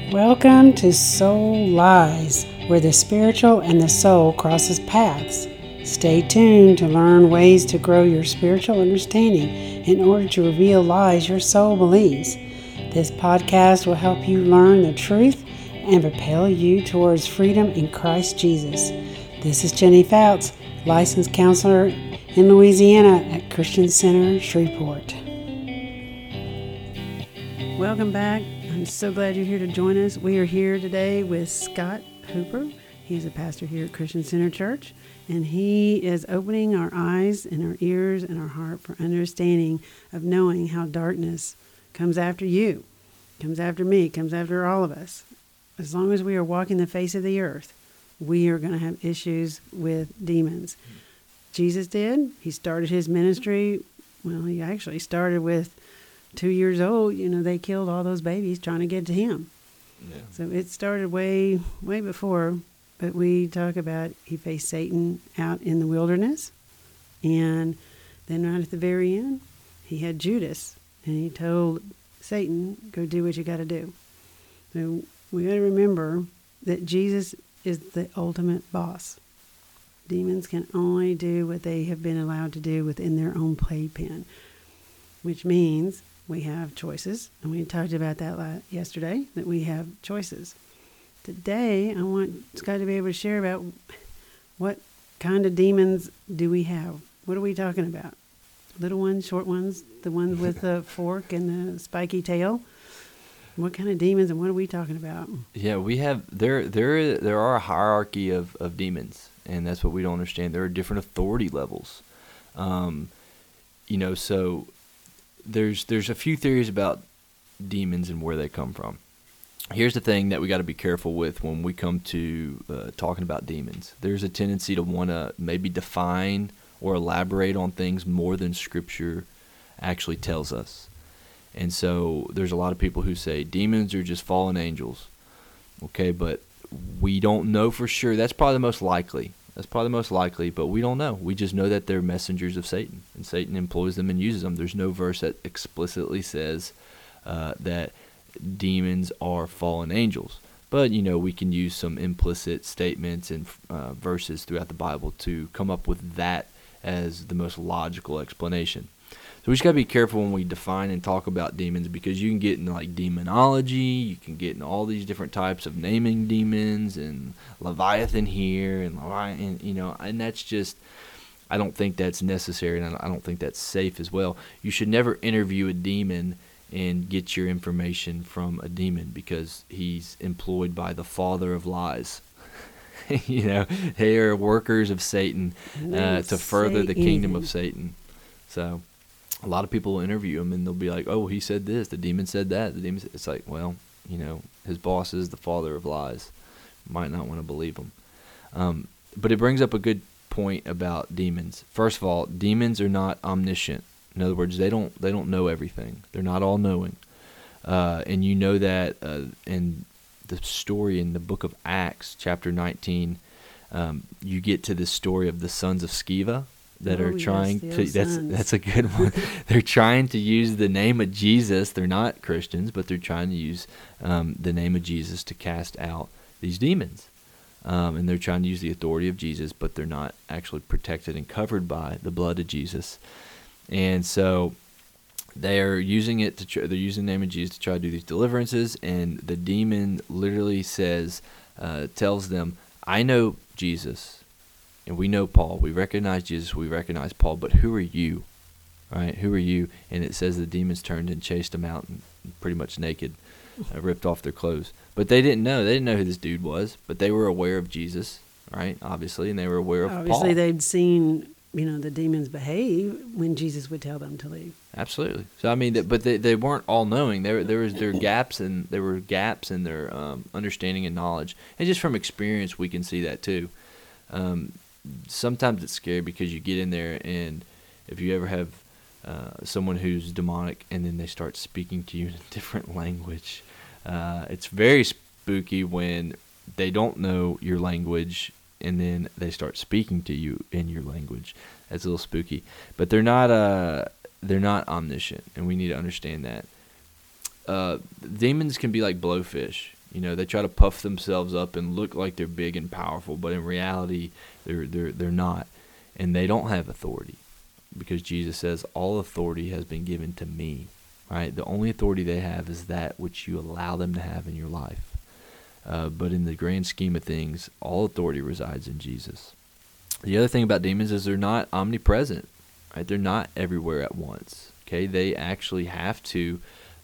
Welcome to Soul Lies, where the spiritual and the soul crosses paths. Stay tuned to learn ways to grow your spiritual understanding in order to reveal lies your soul believes. This podcast will help you learn the truth and propel you towards freedom in Christ Jesus. This is Jenny Fouts, licensed counselor in Louisiana at Christian Center, Shreveport. Welcome back. I'm so glad you're here to join us. We are here today with Scott Hooper. He's a pastor here at Christian Center Church, and he is opening our eyes and our ears and our heart for understanding of knowing how darkness comes after you, comes after me, comes after all of us. As long as we are walking the face of the earth, we are going to have issues with demons. Jesus did. He started his ministry. Well, he actually started with 2 years old. They killed all those babies trying to get to him. Yeah. So it started way before. But we talk about he faced Satan out in the wilderness. And then right at the very end, he had Judas. And he told Satan, go do what you got to do. So we got to remember that Jesus is the ultimate boss. Demons can only do what they have been allowed to do within their own playpen, which means we have choices, and we talked about that yesterday, that we have choices. Today, I want Scott to be able to share about what kind of demons do we have. What are we talking about? Little ones, short ones, the ones with the fork and the spiky tail? What kind of demons, and what are we talking about? Yeah, we have there are a hierarchy of demons, and that's what we don't understand. There are different authority levels. So there's a few theories about demons and where they come from. Here's the thing that we got to be careful with when we come to talking about demons. There's a tendency to want to maybe define or elaborate on things more than Scripture actually tells us. And so there's a lot of people who say demons are just fallen angels. Okay, but we don't know for sure. That's probably the most likely. But we don't know. We just know that they're messengers of Satan, and Satan employs them and uses them. There's no verse that explicitly says that demons are fallen angels. But, we can use some implicit statements and verses throughout the Bible to come up with that as the most logical explanation. So we just got to be careful when we define and talk about demons, because you can get into like demonology, you can get in all these different types of naming demons, and Leviathan here, and Leviathan, and that's just, I don't think that's necessary, and I don't think that's safe as well. You should never interview a demon and get your information from a demon, because he's employed by the father of lies. They are workers of Satan to further the kingdom of Satan. So a lot of people will interview him, and they'll be like, oh, he said this, the demon said that. It's like, well, his boss is the father of lies. Might not want to believe him. But it brings up a good point about demons. First of all, demons are not omniscient. In other words, they don't know everything. They're not all knowing. And you know that in the story in the book of Acts, chapter 19, you get to the story of the sons of Sceva that are trying to. That's a good one. They're trying to use the name of Jesus. They're not Christians, but they're trying to use the name of Jesus to cast out these demons. And they're trying to use the authority of Jesus, but they're not actually protected and covered by the blood of Jesus. And so they're using it they're using the name of Jesus to try to do these deliverances, and the demon literally tells them, I know Jesus, and we know Paul. We recognize Jesus, we recognize Paul, but who are you? Right? Who are you? And it says the demons turned and chased them out, and pretty much naked, ripped off their clothes. But they didn't know. They didn't know who this dude was, but they were aware of Jesus, right? Obviously, and they were aware of Paul. Obviously, they'd seen the demons behave when Jesus would tell them to leave. Absolutely. So but they weren't all knowing. There were gaps in their understanding and knowledge, and just from experience, we can see that too. Sometimes it's scary because you get in there, and if you ever have someone who's demonic and then they start speaking to you in a different language, it's very spooky when they don't know your language and then they start speaking to you in your language. That's a little spooky, but they're not omniscient, and we need to understand that. Demons can be like blowfish. They try to puff themselves up and look like they're big and powerful, but in reality, they're not, and they don't have authority, because Jesus says, "All authority has been given to me." Right? The only authority they have is that which you allow them to have in your life. But in the grand scheme of things, all authority resides in Jesus. The other thing about demons is they're not omnipresent. Right? They're not everywhere at once. Okay, they actually have to.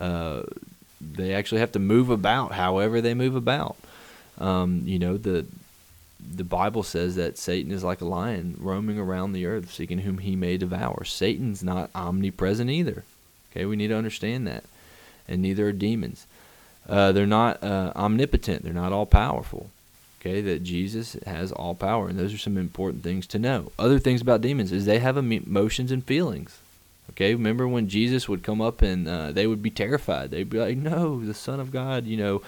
They actually have to move about however they move about. The Bible says that Satan is like a lion roaming around the earth, seeking whom he may devour. Satan's not omnipresent either. Okay, we need to understand that. And neither are demons. They're not omnipotent. They're not all-powerful. Okay, that Jesus has all power, and those are some important things to know. Other things about demons is they have emotions and feelings. Okay, remember when Jesus would come up and they would be terrified. They'd be like, "No, the Son of God,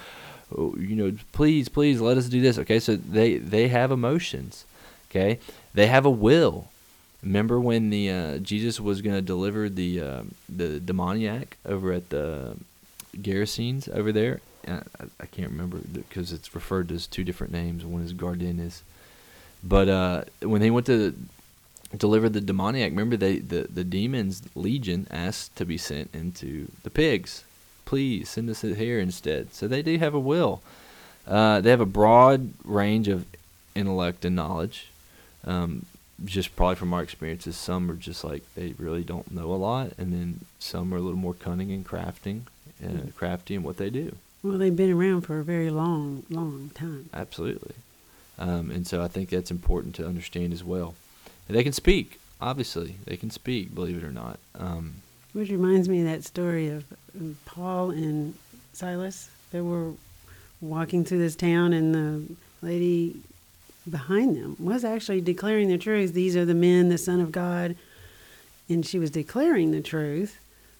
please let us do this." Okay, so they have emotions. Okay, they have a will. Remember when Jesus was going to deliver the demoniac over at the Gerasenes over there? I can't remember because it's referred to as two different names. One is Gardenius. But when they went to deliver the demoniac, remember the demons legion asked to be sent into the pigs. Please send us here instead. So they do have a will. They have a broad range of intellect and knowledge. Just probably from our experiences, some are just like they really don't know a lot, and then some are a little more cunning and crafty in what they do. Well, they've been around for a very long, long time. Absolutely. And so I think that's important to understand as well. And they can speak, obviously. They can speak, believe it or not. Which reminds me of that story of Paul and Silas. They were walking through this town, and the lady behind them was actually declaring the truth. These are the men, the Son of God. And she was declaring the truth,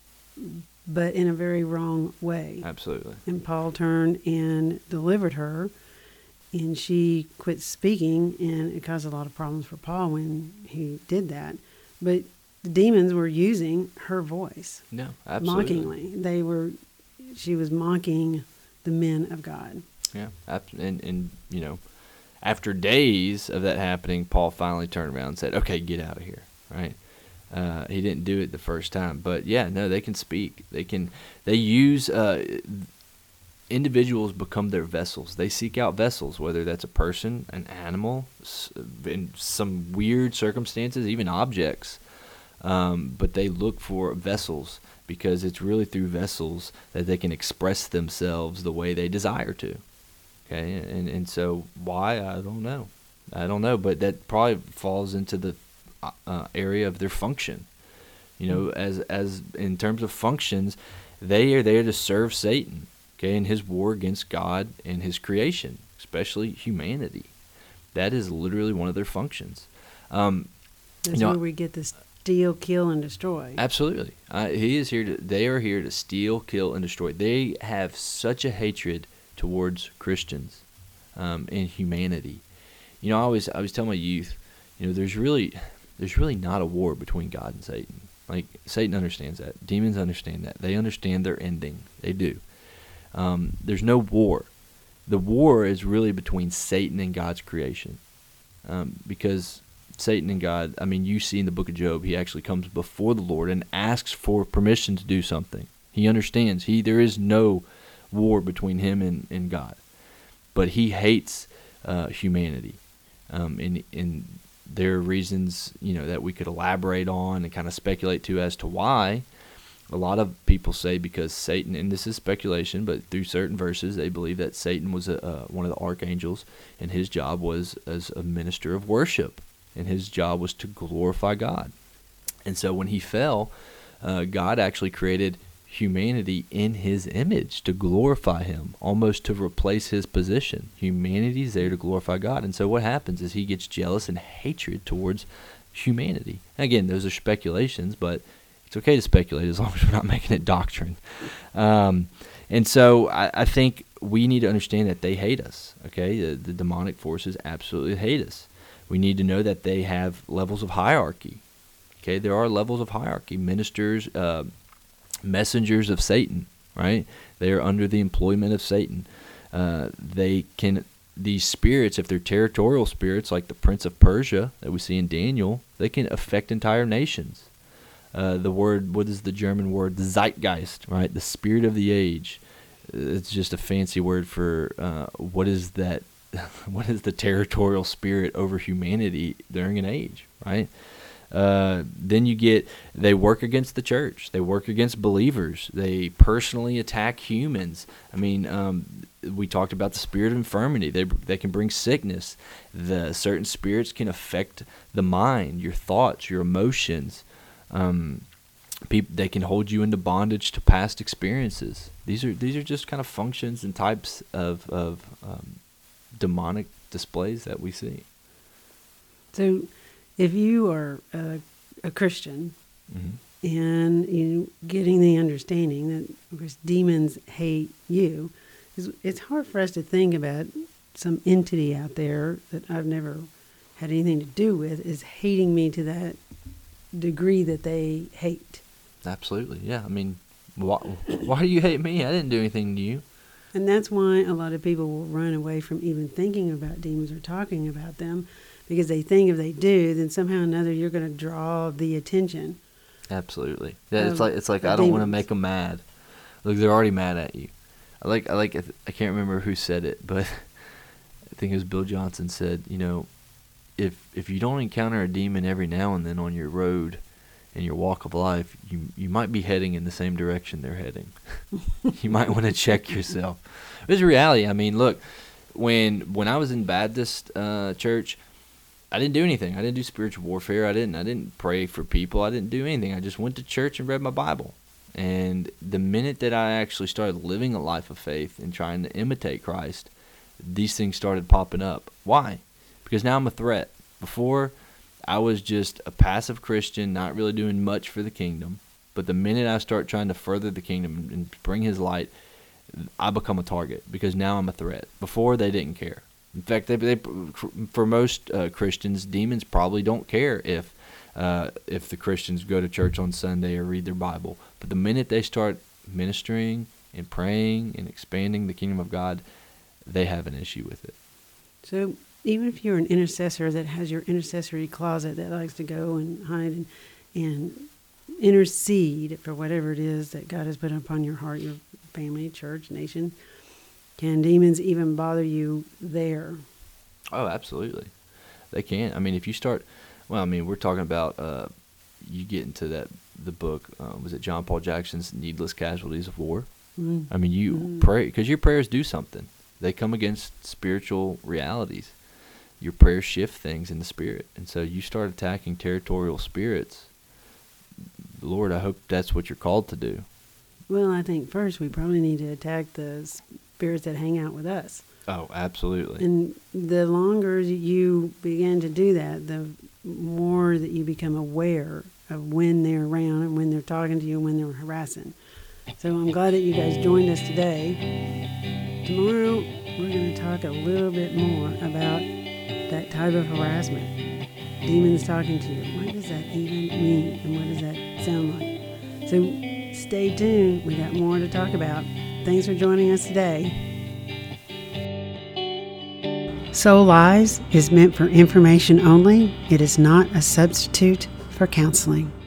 but in a very wrong way. Absolutely. And Paul turned and delivered her, and she quit speaking, and it caused a lot of problems for Paul when he did that. But the demons were using her voice. No, absolutely. Mockingly. She was mocking the men of God. Yeah, and after days of that happening, Paul finally turned around and said, "Okay, get out of here." Right? He didn't do it the first time, but they can speak. They use individuals become their vessels. They seek out vessels, whether that's a person, an animal, in some weird circumstances, even objects. But they look for vessels because it's really through vessels that they can express themselves the way they desire to. Okay, and so why? I don't know, but that probably falls into the area of their function. As in terms of functions, they are there to serve Satan. Okay, in his war against God and his creation, especially humanity. That is literally one of their functions. That's where we get the steal, kill, and destroy. Absolutely. They are here to steal, kill, and destroy. They have such a hatred towards Christians and humanity. I always tell my youth, there's really not a war between God and Satan. Like, Satan understands that. Demons understand that. They understand their ending. They do. There's no war. The war is really between Satan and God's creation. Because Satan and God, you see in the book of Job, he actually comes before the Lord and asks for permission to do something. He understands. There is no war between him and God. But he hates humanity. And there are reasons, that we could elaborate on and kind of speculate to as to why. A lot of people say because Satan, and this is speculation, but through certain verses, they believe that Satan was one of the archangels, and his job was as a minister of worship, and his job was to glorify God. And so when he fell, God actually created humanity in his image to glorify him, almost to replace his position. Humanity is there to glorify God. And so what happens is he gets jealous and hatred towards humanity. And again, those are speculations, but it's okay to speculate as long as we're not making it doctrine. And so I think we need to understand that they hate us. Okay, the demonic forces absolutely hate us. We need to know that they have levels of hierarchy. Okay, there are levels of hierarchy. Ministers, messengers of Satan, right? They are under the employment of Satan. These spirits, if they're territorial spirits like the Prince of Persia that we see in Daniel, they can affect entire nations. What is the German word? Zeitgeist, right? The spirit of the age. It's just a fancy word for what is that? What is the territorial spirit over humanity during an age, right? Then they work against the church. They work against believers. They personally attack humans. I mean, we talked about the spirit of infirmity. They can bring sickness. Certain spirits can affect the mind, your thoughts, your emotions. They can hold you into bondage to past experiences. These are just kind of functions and types of demonic displays that we see. So, if you are a Christian, and you getting the understanding that, of course, demons hate you, it's hard for us to think about some entity out there that I've never had anything to do with is hating me to that degree that they hate. Absolutely, yeah. I mean, why do you hate me? I didn't do anything to you. And that's why a lot of people will run away from even thinking about demons or talking about them, because they think if they do, then somehow or another you're going to draw the attention. Absolutely. Yeah, it's like I don't want to make them mad. Look, they're already mad at you. I can't remember who said it, but I think it was Bill Johnson said, if you don't encounter a demon every now and then on your road in your walk of life, you might be heading in the same direction they're heading. You might want to check yourself. It's a reality. I mean, look, when I was in Baptist church, I didn't do anything. I didn't do spiritual warfare. I didn't pray for people. I didn't do anything. I just went to church and read my Bible. And the minute that I actually started living a life of faith and trying to imitate Christ, these things started popping up. Why? Because now I'm a threat. Before, I was just a passive Christian, not really doing much for the kingdom. But the minute I start trying to further the kingdom and bring His light, I become a target because now I'm a threat. Before, they didn't care. In fact, for most Christians, demons probably don't care if the Christians go to church on Sunday or read their Bible. But the minute they start ministering and praying and expanding the kingdom of God, they have an issue with it. So even if you're an intercessor that has your intercessory closet that likes to go and hide and intercede for whatever it is that God has put upon your heart, your family, church, nation, can demons even bother you there? Oh, absolutely. They can. I mean, if you start, we're talking about, you get into the book, was it John Paul Jackson's Needless Casualties of War? Mm-hmm. I mean, you pray, because your prayers do something. They come against spiritual realities. Your prayers shift things in the spirit. And so you start attacking territorial spirits. Lord, I hope that's what you're called to do. Well, I think first we probably need to attack the spirits that hang out with us. Oh, absolutely. And the longer you begin to do that, the more that you become aware of when they're around and when they're talking to you and when they're harassing. So I'm glad that you guys joined us today. Tomorrow, we're going to talk a little bit more about that type of harassment. Demons talking to you. What does that even mean? And what does that sound like? So stay tuned. We got more to talk about. Thanks for joining us today. Soul Lies is meant for information only. It is not a substitute for counseling.